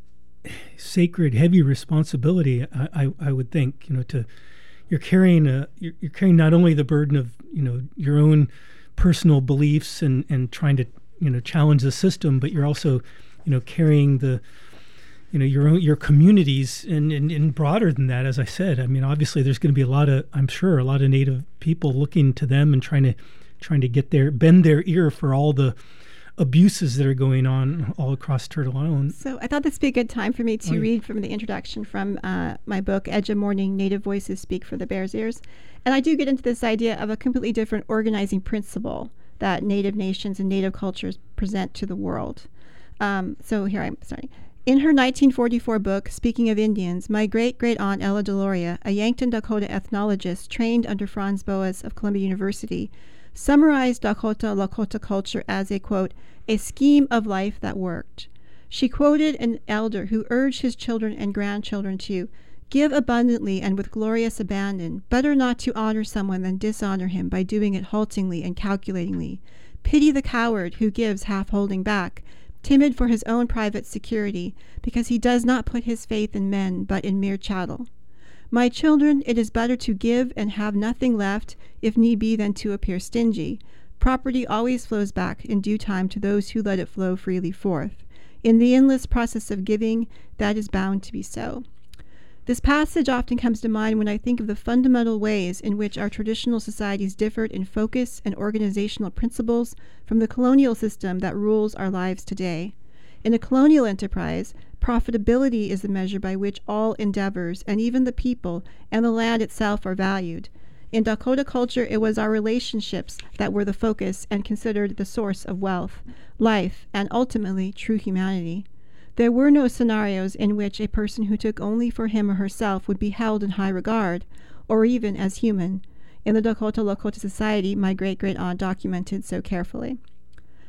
sacred, heavy responsibility. I would think you're carrying not only the burden of your own personal beliefs and trying to challenge the system, but you're also carrying the your communities and broader than that. As I said, I mean, obviously there's going to be a lot of Native people looking to them and trying to bend their ear for all the abuses that are going on all across Turtle Island. So I thought this would be a good time for me to read from the introduction from my book, Edge of Morning, Native Voices Speak for the Bears Ears. And I do get into this idea of a completely different organizing principle that Native nations and Native cultures present to the world. So here I'm starting. In her 1944 book, Speaking of Indians, my great-great-aunt Ella Deloria, a Yankton Dakota ethnologist trained under Franz Boas of Columbia University, summarized Dakota Lakota culture as a, quote, a scheme of life that worked. She quoted an elder who urged his children and grandchildren to give abundantly and with glorious abandon, better not to honor someone than dishonor him by doing it haltingly and calculatingly. Pity the coward who gives half holding back, timid for his own private security, because he does not put his faith in men, but in mere chattel. My children, it is better to give and have nothing left, if need be, than to appear stingy. Property always flows back in due time to those who let it flow freely forth. In the endless process of giving, that is bound to be so. This passage often comes to mind when I think of the fundamental ways in which our traditional societies differed in focus and organizational principles from the colonial system that rules our lives today. In a colonial enterprise, profitability is the measure by which all endeavors, and even the people and the land itself, are valued. In Dakota culture, it was our relationships that were the focus and considered the source of wealth, life, and ultimately true humanity. There were no scenarios in which a person who took only for him or herself would be held in high regard, or even as human, in the Dakota Lakota society my great-great-aunt documented so carefully.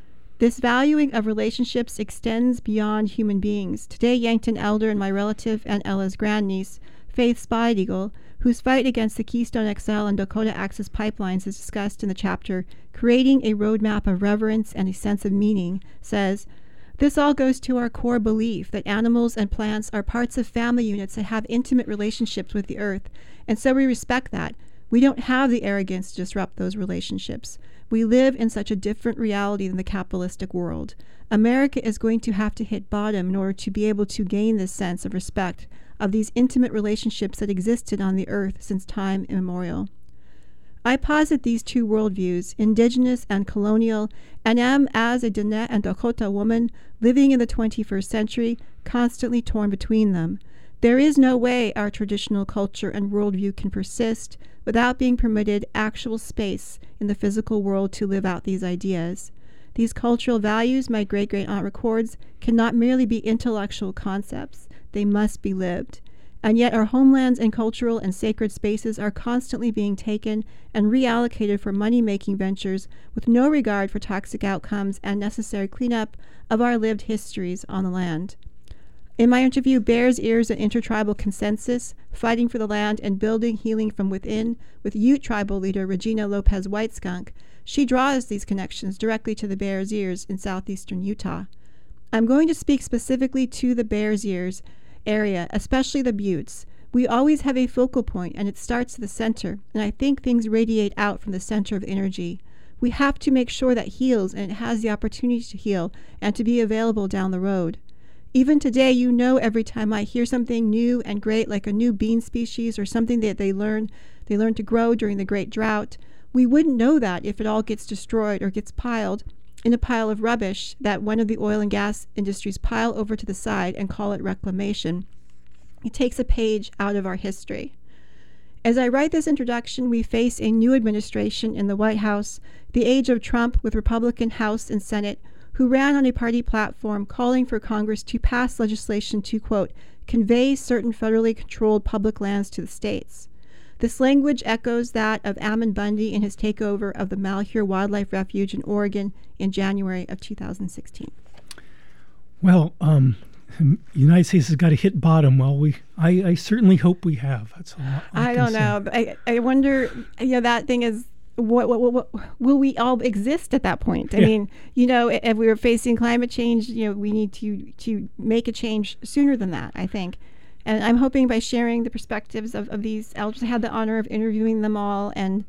This valuing of relationships extends beyond human beings. Today, Yankton Elder and my relative Aunt Ella's grandniece, Faith Spide Eagle, whose fight against the Keystone XL and Dakota Access pipelines is discussed in the chapter Creating a Roadmap of Reverence and a Sense of Meaning, says, "This all goes to our core belief that animals and plants are parts of family units that have intimate relationships with the earth, and so we respect that. We don't have the arrogance to disrupt those relationships. We live in such a different reality than the capitalistic world. America is going to have to hit bottom in order to be able to gain this sense of respect of these intimate relationships that existed on the earth since time immemorial." I posit these two worldviews, indigenous and colonial, and am, as a Diné and Dakota woman living in the 21st century, constantly torn between them. There is no way our traditional culture and worldview can persist without being permitted actual space in the physical world to live out these ideas. These cultural values, my great-great-aunt records, cannot merely be intellectual concepts. They must be lived. And yet our homelands and cultural and sacred spaces are constantly being taken and reallocated for money-making ventures with no regard for toxic outcomes and necessary cleanup of our lived histories on the land. In my interview, Bears Ears and Intertribal Consensus, Fighting for the Land and Building Healing from Within, with Ute tribal leader Regina Lopez White Skunk, she draws these connections directly to the Bears Ears in southeastern Utah. I'm going to speak specifically to the Bears Ears area, especially the Buttes. We always have a focal point, and it starts at the center, and I think things radiate out from the center of energy. We have to make sure that heals, and it has the opportunity to heal and to be available down the road. Even today, every time I hear something new and great, like a new bean species or something that they learn to grow during the Great Drought, we wouldn't know that if it all gets destroyed or gets piled in a pile of rubbish that one of the oil and gas industries pile over to the side and call it reclamation. It takes a page out of our history. As I write this introduction, we face a new administration in the White House, the age of Trump, with Republican House and Senate, who ran on a party platform calling for Congress to pass legislation to, quote, convey certain federally controlled public lands to the states. This language echoes that of Ammon Bundy in his takeover of the Malheur Wildlife Refuge in Oregon in January of 2016. Well, the United States has got to hit bottom. Well, I certainly hope we have. That's all I don't know. But I wonder, that thing is, what will we all exist at that point? I mean, if we were facing climate change, we need to make a change sooner than that, I think. And I'm hoping by sharing the perspectives of these elders, I had the honor of interviewing them all and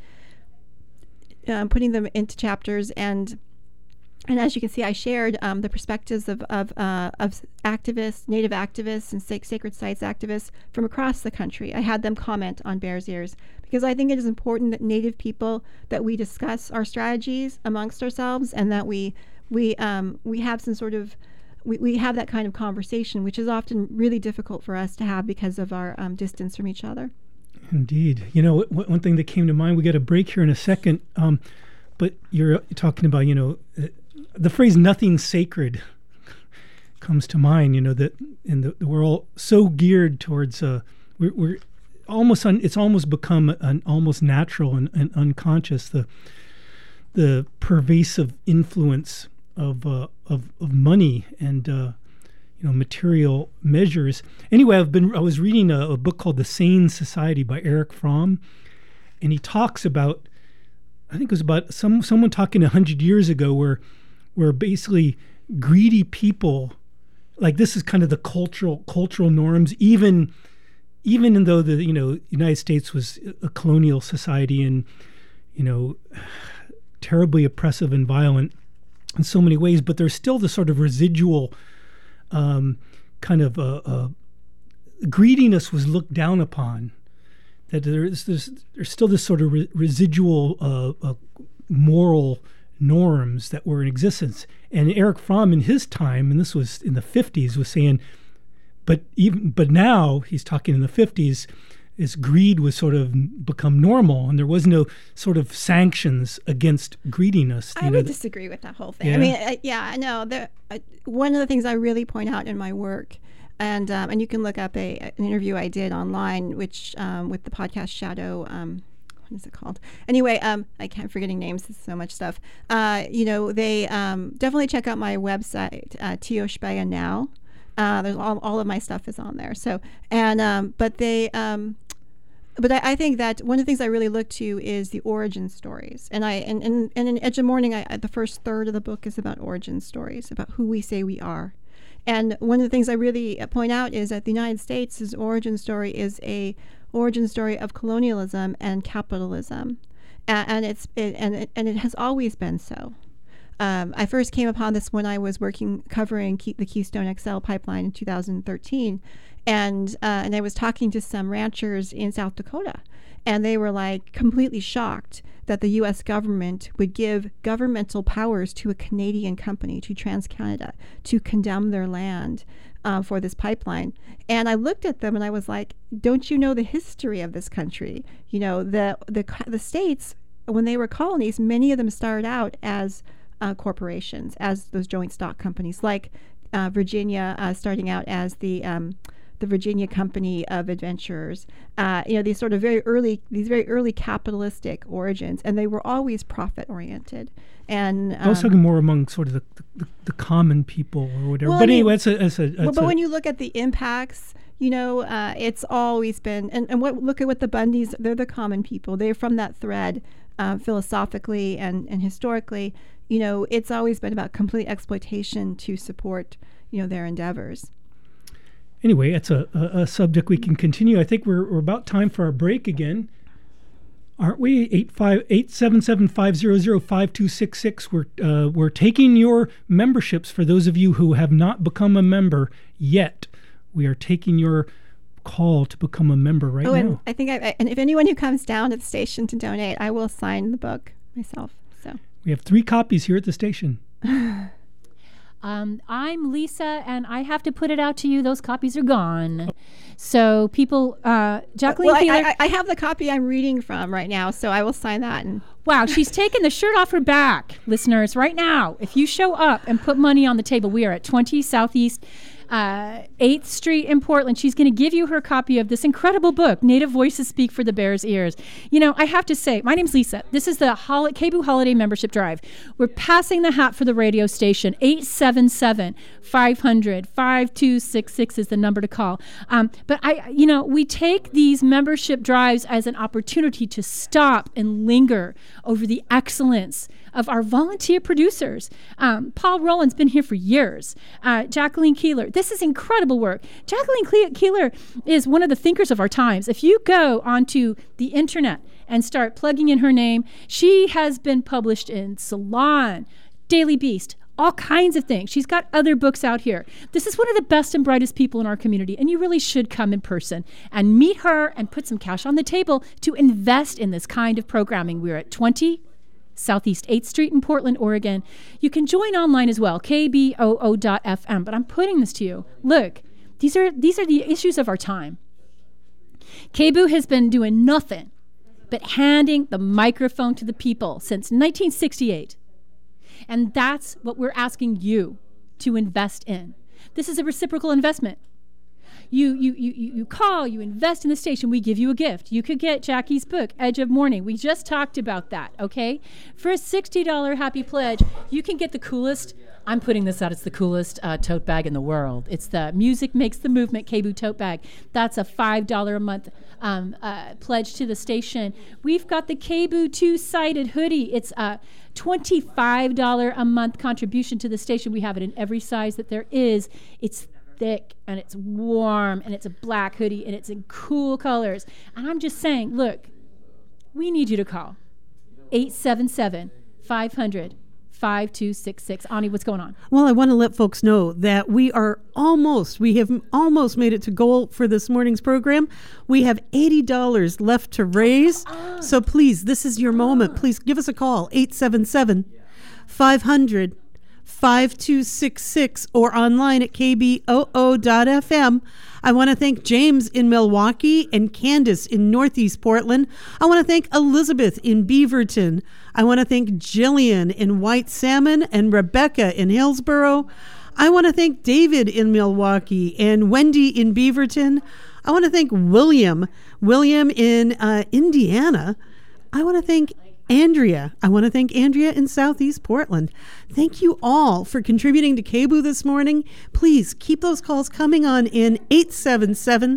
putting them into chapters. And as you can see, I shared the perspectives of activists, Native activists, and sacred sites activists from across the country. I had them comment on Bears Ears because I think it is important that Native people, that we discuss our strategies amongst ourselves, and that we have some sort of we have that kind of conversation, which is often really difficult for us to have because of our distance from each other. Indeed. One thing that came to mind, we got a break here in a second, but you're talking about, the phrase "nothing sacred" comes to mind. That we're all so geared towards we're almost it's almost become an almost natural and unconscious the pervasive influence of money and material measures. Anyway, I was reading a book called The Sane Society by Erich Fromm, and he talks about, I think it was about someone talking 100 years ago where basically greedy people, like this is kind of the cultural norms, even though the United States was a colonial society and terribly oppressive and violent in so many ways, but there's still the sort of residual kind of greediness was looked down upon. That there's still this sort of residual moral norms that were in existence. And Erich Fromm in his time, and this was in the 50s, was saying, but now he's talking in the 50s, is greed was sort of become normal, and there was no sort of sanctions against greediness. I would disagree with that whole thing. Yeah. I mean, I know. One of the things I really point out in my work, and you can look up an interview I did online, which with the podcast Shadow. what is it called? Anyway, I can't forgetting names. There's so much stuff. They definitely check out my website, Tio Speyer Now. There's all of my stuff is on there. So but I think that one of the things I really look to is the origin stories. And in Edge of Morning, the first third of the book is about origin stories, about who we say we are. And one of the things I really point out is that the United States' origin story is a origin story of colonialism and capitalism, and it has always been so. I first came upon this when I was covering the Keystone XL pipeline in 2013, and I was talking to some ranchers in South Dakota, and they were like completely shocked that the U.S. government would give governmental powers to a Canadian company, to TransCanada, to condemn their land for this pipeline. And I looked at them and I was like, don't you know the history of this country? You know, the states, when they were colonies, many of them started out as corporations, as those joint stock companies, like Virginia starting out as the Virginia Company of Adventurers. These very early capitalistic origins, and they were always profit oriented. And I was talking more among sort of the common people or whatever. Well, but anyway, but when you look at the impacts, it's always been look at what the Bundys. They're the common people. They're from that thread, philosophically and historically. It's always been about complete exploitation to support their endeavors. Anyway, that's a subject we can continue. I think we're about time for our break again. Aren't we? 877-500-5266. We're taking your memberships for those of you who have not become a member yet. We are taking your call to become a member right now. And I think and if anyone who comes down to the station to donate, I will sign the book myself. So we have 3 copies here at the station. I'm Lisa, and I have to put it out to you. Those copies are gone. So people, Jacqueline Keeler. I have the copy I'm reading from right now, so I will sign that. Wow, she's taking the shirt off her back, listeners, right now. If you show up and put money on the table, we are at 20 Southeast 8th Street in Portland. She's going to give you her copy of this incredible book, Native Voices Speak for the Bears' Ears. I have to say, my name's Lisa. This is the KBOO Holiday Membership Drive. We're passing the hat for the radio station. 877-500-5266 is the number to call. But we take these membership drives as an opportunity to stop and linger over the excellence of our volunteer producers. Paul Rowland's been here for years. Jacqueline Keeler. This is incredible work. Jacqueline Keeler is one of the thinkers of our times. If you go onto the internet and start plugging in her name, she has been published in Salon, Daily Beast, all kinds of things. She's got other books out here. This is one of the best and brightest people in our community, and you really should come in person and meet her and put some cash on the table to invest in this kind of programming. We're at 20 Southeast 8th Street in Portland, Oregon. You can join online as well, kboo.fm. But I'm putting this to you. Look, these are the issues of our time. KBOO has been doing nothing but handing the microphone to the people since 1968. And that's what we're asking you to invest in. This is a reciprocal investment. You call, you invest in the station, we give you a gift. You could get Jackie's book, Edge of Morning. We just talked about that, okay? For a $60 happy pledge, you can get the coolest, I'm putting this out, it's the coolest tote bag in the world. It's the Music Makes the Movement KBOO tote bag. That's a $5 a month pledge to the station. We've got the KBOO 2-sided hoodie. It's a $25 a month contribution to the station. We have it in every size that there is. It's thick and it's warm and it's a black hoodie and it's in cool colors. And I'm just saying, look, we need you to call 877-500-5266. Ani, what's going on? Well, I want to let folks know that we have almost made it to goal for this morning's program. We have $80 left to raise. So please, this is your moment. Please give us a call, 877-500-5266 or online at kboo.fm. I want to thank James in Milwaukee and Candace in Northeast Portland. I want to thank Elizabeth in Beaverton. I want to thank Jillian in White Salmon and Rebecca in Hillsboro. I want to thank David in Milwaukee and Wendy in Beaverton. I want to thank William in Indiana. I want to thank Andrea. I want to thank Andrea in Southeast Portland. Thank you all for contributing to KBOO this morning. Please keep those calls coming on in 877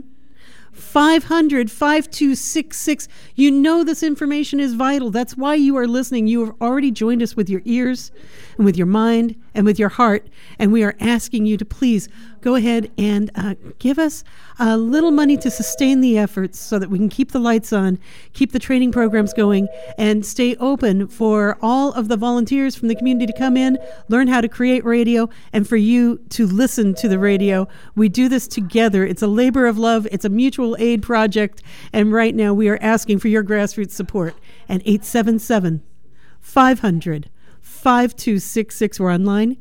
500 5266. You know this information is vital. That's why you are listening. You have already joined us with your ears and with your mind and with your heart. And we are asking you to please go ahead and give us a little money to sustain the efforts so that we can keep the lights on, keep the training programs going, and stay open for all of the volunteers from the community to come in, learn how to create radio, and for you to listen to the radio. We do this together. It's a labor of love. It's a mutual aid project. And right now we are asking for your grassroots support at 877 500 5266. We're online,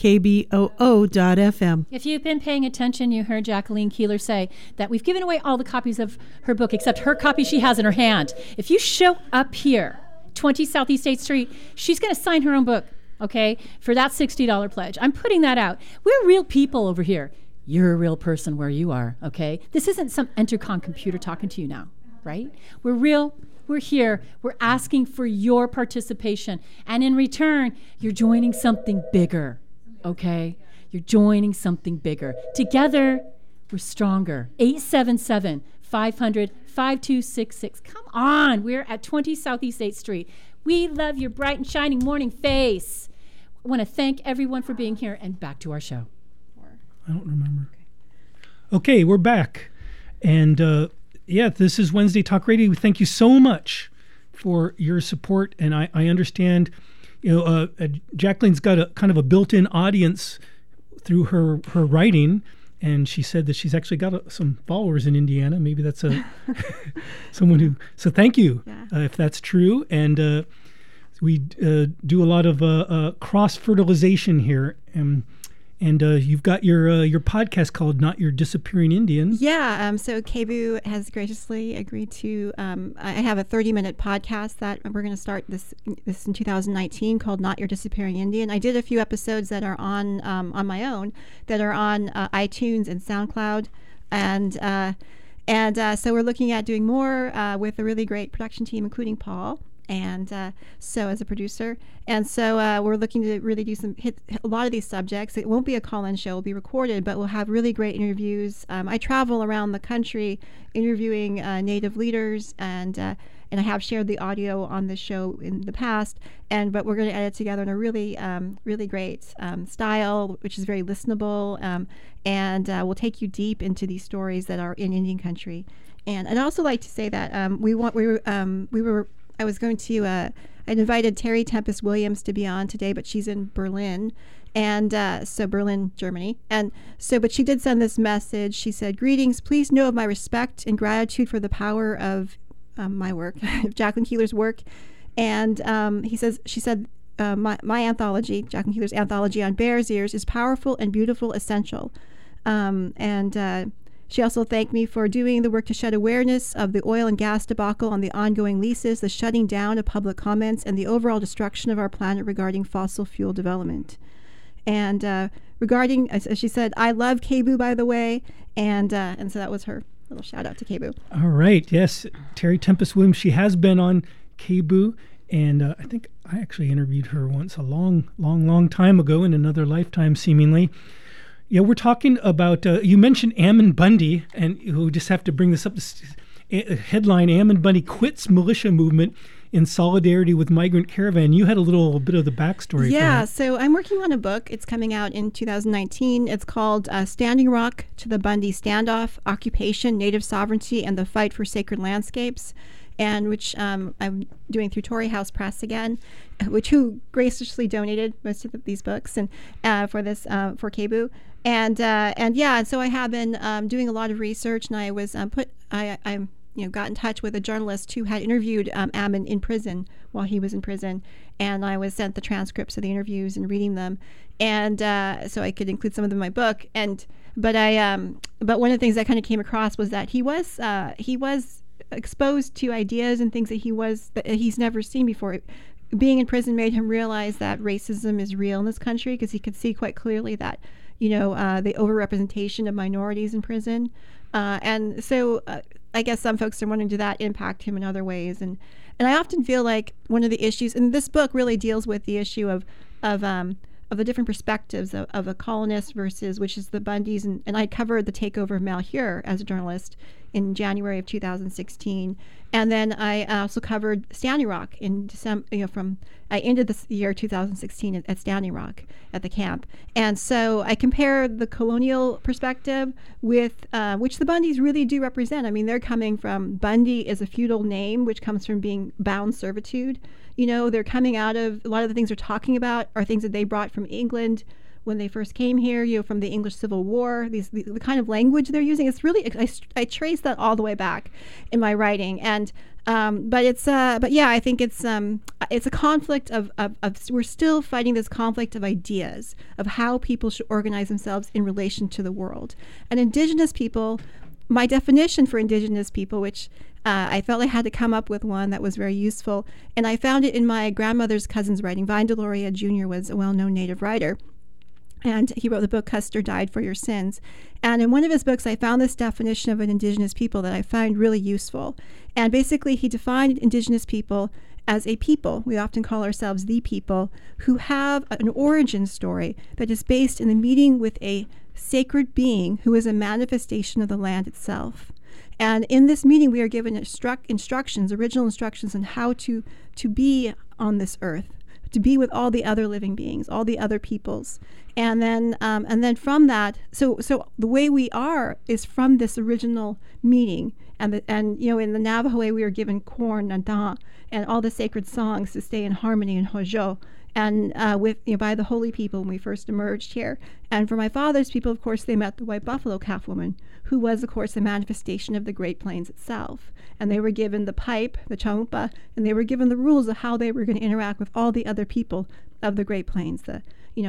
KBOO.FM. If you've been paying attention, you heard Jacqueline Keeler say that we've given away all the copies of her book except her copy she has in her hand. If you show up here, 20 Southeast 8th Street, she's going to sign her own book, okay, for that $60 pledge. I'm putting that out. We're real people over here. You're a real person where you are, okay? This isn't some Entercom computer talking to you now, right? We're real. We're here. We're asking for your participation. And in return, you're joining something bigger, okay? You're joining something bigger. Together, we're stronger. 877 500 5266. Come on. We're at 20 Southeast 8th Street. We love your bright and shining morning face. I want to thank everyone for being here, and back to our show. I don't remember. Okay, we're back. And this is Wednesday Talk Radio. Thank you so much for your support. And I understand, Jacqueline's got a kind of a built-in audience through her writing. And she said that she's actually got some followers in Indiana. Maybe that's someone who. So thank you, if that's true. And we do a lot of cross-fertilization here. And you've got your podcast called Not Your Disappearing Indian. Yeah, so KBOO has graciously agreed to, I have a 30-minute podcast that we're going to start this in 2019 called Not Your Disappearing Indian. I did a few episodes that are on my own, that are on iTunes and SoundCloud. And so we're looking at doing more with a really great production team, including Paul. And so as a producer, and so we're looking to really hit a lot of these subjects. It won't be a call-in show; it'll be recorded, but we'll have really great interviews. I travel around the country interviewing Native leaders, and I have shared the audio on this show in the past. But we're going to edit together in a really really great style, which is very listenable, and we'll take you deep into these stories that are in Indian country. And I'd also like to say that I was going to, I invited Terry Tempest Williams to be on today, but she's in Berlin, and so Berlin, Germany. And so, but she did send this message. She said, "Greetings, please know of my respect and gratitude for the power of my work, Jacqueline Keeler's work." And she said, my anthology, Jacqueline Keeler's anthology on Bears Ears, is powerful and beautiful, essential. She also thanked me for doing the work to shed awareness of the oil and gas debacle on the ongoing leases, the shutting down of public comments, and the overall destruction of our planet regarding fossil fuel development. And regarding, as she said, I love KBOO, by the way, and so that was her little shout out to KBOO. All right, yes, Terry Tempest Williams. She has been on KBOO, and I think I actually interviewed her once a long time ago in another lifetime, seemingly. Yeah, we're talking about, you mentioned Ammon Bundy, and we just have to bring this up. This headline, Ammon Bundy quits militia movement in solidarity with migrant caravan. You had a little bit of the backstory. Yeah, so I'm working on a book. It's coming out in 2019. It's called Standing Rock to the Bundy Standoff, Occupation, Native Sovereignty, and the Fight for Sacred Landscapes, and which I'm doing through Torrey House Press again, who graciously donated most of these books and for this for KBOO. And so I have been doing a lot of research, and I was I got in touch with a journalist who had interviewed Ammon in prison while he was in prison, and I was sent the transcripts of the interviews and reading them, and so I could include some of them in my book. But one of the things I kind of came across was that he was exposed to ideas and things that he's never seen before. Being in prison made him realize that racism is real in this country, because he could see quite clearly that the overrepresentation of minorities in prison. And so I guess some folks are wondering, did that impact him in other ways? And I often feel like one of the issues, and this book really deals with the issue of the different perspectives of a colonist versus, which is the Bundys. And I covered the takeover of Malheur as a journalist in January of 2016. And then I also covered Standing Rock in December, I ended this year 2016 at Standing Rock at the camp. And so I compare the colonial perspective with, which the Bundys really do represent. I mean, they're coming from, Bundy is a feudal name, which comes from being bound servitude. They're coming out of, a lot of the things they're talking about are things that they brought from England when they first came here, from the English Civil War, the kind of language they're using. It's really, I trace that all the way back in my writing. And, but yeah, I think it's a conflict of we're still fighting this conflict of ideas of how people should organize themselves in relation to the world. And Indigenous people, my definition for Indigenous people, which I felt I had to come up with one that was very useful, and I found it in my grandmother's cousin's writing. Vine Deloria Jr. was a well-known Native writer, and he wrote the book Custer Died for Your Sins. And in one of his books, I found this definition of an Indigenous people that I find really useful. And basically, he defined Indigenous people as a people, we often call ourselves the people, who have an origin story that is based in the meeting with a sacred being who is a manifestation of the land itself. And in this meeting, we are given original instructions on how to be on this earth, to be with all the other living beings, all the other peoples. And then from that, so the way we are is from this original meeting. And in the Navajo way, we are given corn, nada, and all the sacred songs to stay in harmony in Hojo, and by the holy people when we first emerged here. And for my father's people, of course, they met the White Buffalo Calf Woman, who was, of course, the manifestation of the Great Plains itself. And they were given the pipe, the chaumpa, and they were given the rules of how they were going to interact with all the other people of the Great Plains, the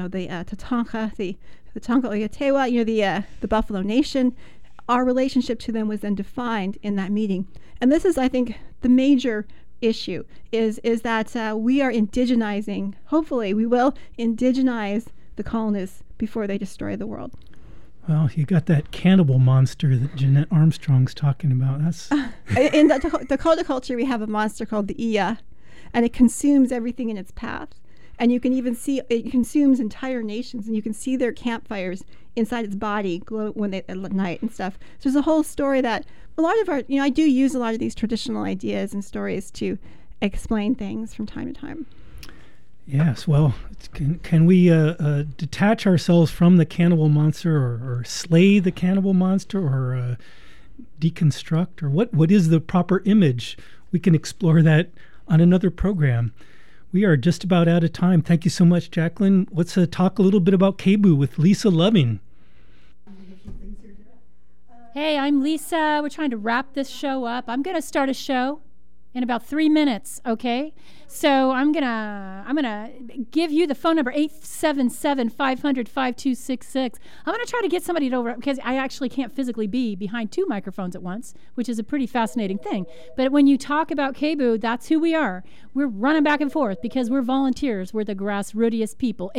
Tatanka, the Tonka Oyatewa, the Buffalo Nation. Our relationship to them was then defined in that meeting. And this is, I think, the major issue is that we are indigenizing, hopefully we will indigenize the colonists before they destroy the world. Well, you got that cannibal monster that Jeanette Armstrong's talking about. That's in the Dakota culture, we have a monster called the Iya, and it consumes everything in its path. And you can even see it consumes entire nations, and you can see their campfires inside its body glow at night and stuff. So there's a whole story that a lot of our, I do use a lot of these traditional ideas and stories to explain things from time to time. Yes, well, can we detach ourselves from the cannibal monster, or slay the cannibal monster, or deconstruct, or what is the proper image? We can explore that on another program. We are just about out of time. Thank you so much, Jacqueline. Let's talk a little bit about KBOO with Lisa Loving. Hey, I'm Lisa. We're trying to wrap this show up. I'm going to start a show in about 3 minutes, okay? So I'm gonna give you the phone number, 877-500-5266. I'm gonna try to get somebody to over, because I actually can't physically be behind two microphones at once, which is a pretty fascinating thing. But when you talk about KBOO, that's who we are. We're running back and forth because we're volunteers. We're the grassrootiest people.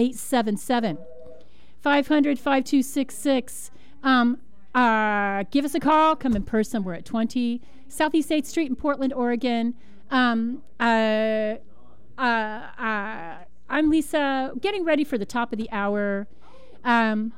877-500-5266. Give us a call. Come in person. We're at 20 Southeast 8th Street in Portland, Oregon. I'm Lisa, getting ready for the top of the hour. Anyway,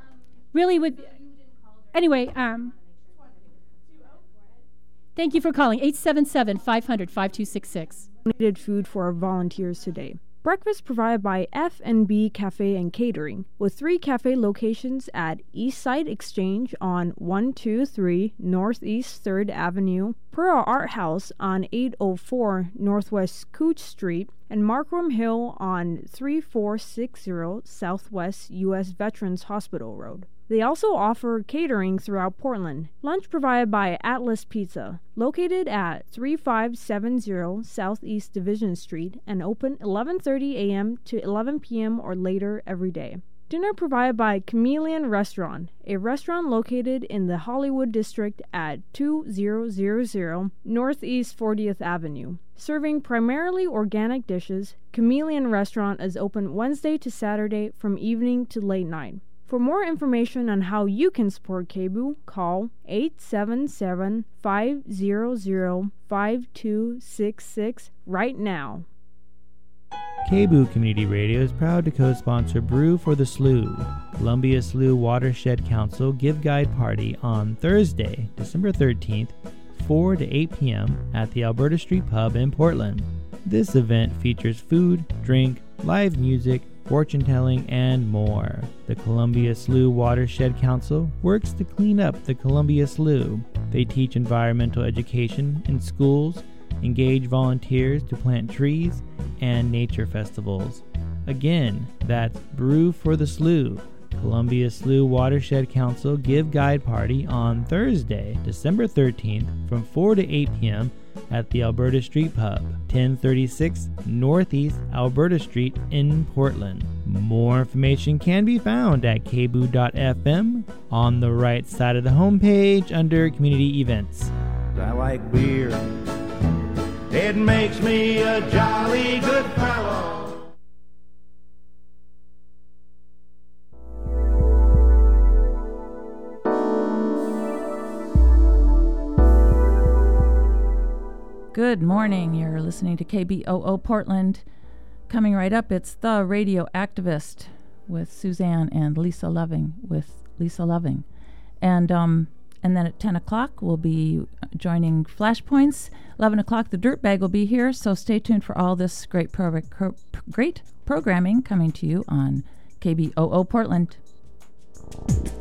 thank you for calling, 877-500-5266. Donated food for our volunteers today. Breakfast provided by F&B Cafe and Catering, with 3 cafe locations at Eastside Exchange on 123 Northeast 3rd Avenue, Pearl Art House on 804 Northwest Cooch Street, and Markram Hill on 3460 Southwest U.S. Veterans Hospital Road. They also offer catering throughout Portland. Lunch provided by Atlas Pizza, located at 3570 Southeast Division Street and open 11:30 a.m. to 11 p.m. or later every day. Dinner provided by Chameleon Restaurant, a restaurant located in the Hollywood District at 2000 Northeast 40th Avenue. Serving primarily organic dishes, Chameleon Restaurant is open Wednesday to Saturday from evening to late night. For more information on how you can support KBOO, call 877-500-5266 right now. KBOO Community Radio is proud to co-sponsor Brew for the Slough, Columbia Slough Watershed Council Give Guide Party on Thursday, December 13th, 4 to 8 p.m. at the Alberta Street Pub in Portland. This event features food, drink, live music, fortune-telling, and more. The Columbia Slough Watershed Council works to clean up the Columbia Slough. They teach environmental education in schools, engage volunteers to plant trees, and nature festivals. Again, that's Brew for the Slough, Columbia Slough Watershed Council Give Guide Party on Thursday, December 13th from 4 to 8 p.m. at the Alberta Street Pub, 1036 Northeast Alberta Street in Portland. More information can be found at kboo.fm on the right side of the homepage under Community Events. I like beer. It makes me a jolly good fellow. Good morning. You're listening to KBOO Portland. Coming right up, it's The Radio Activist with Suzanne and Lisa Loving with Lisa Loving. And then at 10 o'clock, we'll be joining Flashpoints. 11 o'clock, the Dirtbag will be here. So stay tuned for all this great programming coming to you on KBOO Portland.